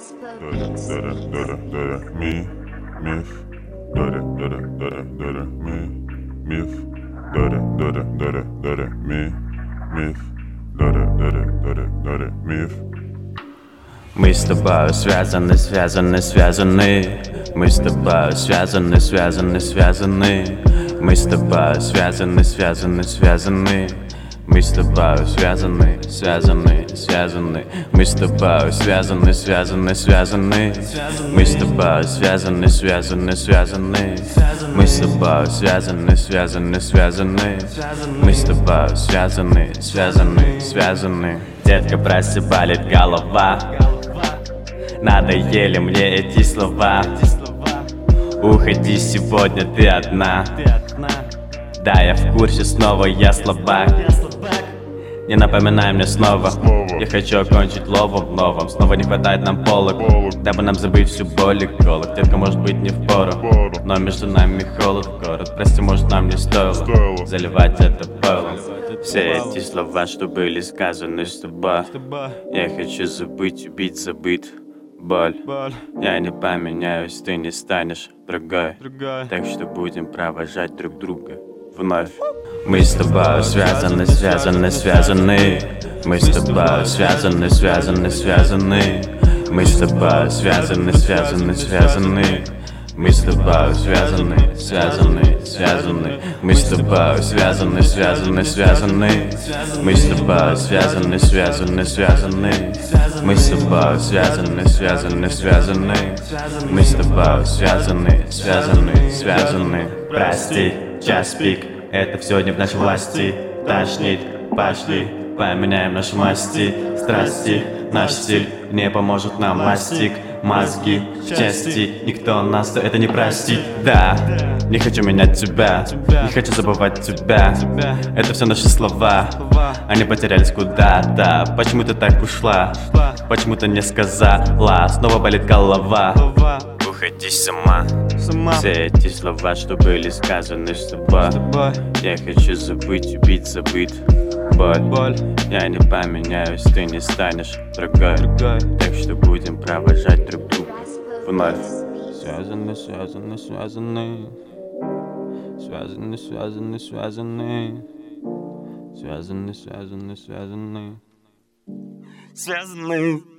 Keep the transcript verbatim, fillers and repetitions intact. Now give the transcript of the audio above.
Дора, дора, дора, ми, миф. Дора, дора, дора, дора, ми, миф. Дора, дора, дора, дора, ми, миф. Дора, дора, дора, дора, миф. Мы с тобой связаны, связаны, связаны. Мы с тобой связаны, связаны, связаны. Мы с тобой связаны, связаны, связаны. Мы с тобой связаны, связаны, связаны. Мы с тобой связаны, связаны, связаны. Мы с тобой связаны, связаны, связаны. Мы с тобой связаны, связаны, связаны. Мы с тобой связаны, связаны, связаны. Детка, прости, болит голова. Надоели мне эти слова. Уходи, сегодня ты одна. Да, я в курсе, снова я слабак. Не напоминай мне снова. Я хочу окончить ловом новым. Снова не хватает нам полок, дабы нам забыть всю боль и голод. Детка, может быть, не впору, но между нами холод в город. Прости, может, нам не стоило заливать это пойлом. Все эти слова, что были сказаны с тобой, я хочу забыть, убить, забыть боль. Я не поменяюсь, ты не станешь другой. Так что будем провожать друг друга вновь. Мы с тобой связаны, связаны, связаны. Мы с тобой связаны, связаны, связаны. Мы с тобой связаны, связаны, связаны. Мы с тобой связаны, связаны, связаны. Мы с тобой связаны, связаны, связаны. Мы с тобой связаны, связаны, связаны. Мы с тобой связаны, связаны, связаны. Мы с тобой связаны, связаны, связаны. Прости, час пик, это все не в нашей власти. Тошнит, пошли, поменяем наши масти. Страсти, наш стиль не поможет нам мастик. Мозги, части, никто нас это не простит. Да, не хочу менять тебя, не хочу забывать тебя. Это все наши слова, они потерялись куда-то. Почему ты так ушла? Почему ты не сказала? Снова болит голова. Уходи сама. Все эти слова, что были сказаны с тобой, я хочу забыть, убить, забыть боль. боль. Я не поменяюсь, ты не станешь другой. другой. Так что будем провожать друг друга вновь. Связаны, связаны, связаны. Связаны, связаны, связаны. Связаны, связаны, связаны. Связаны.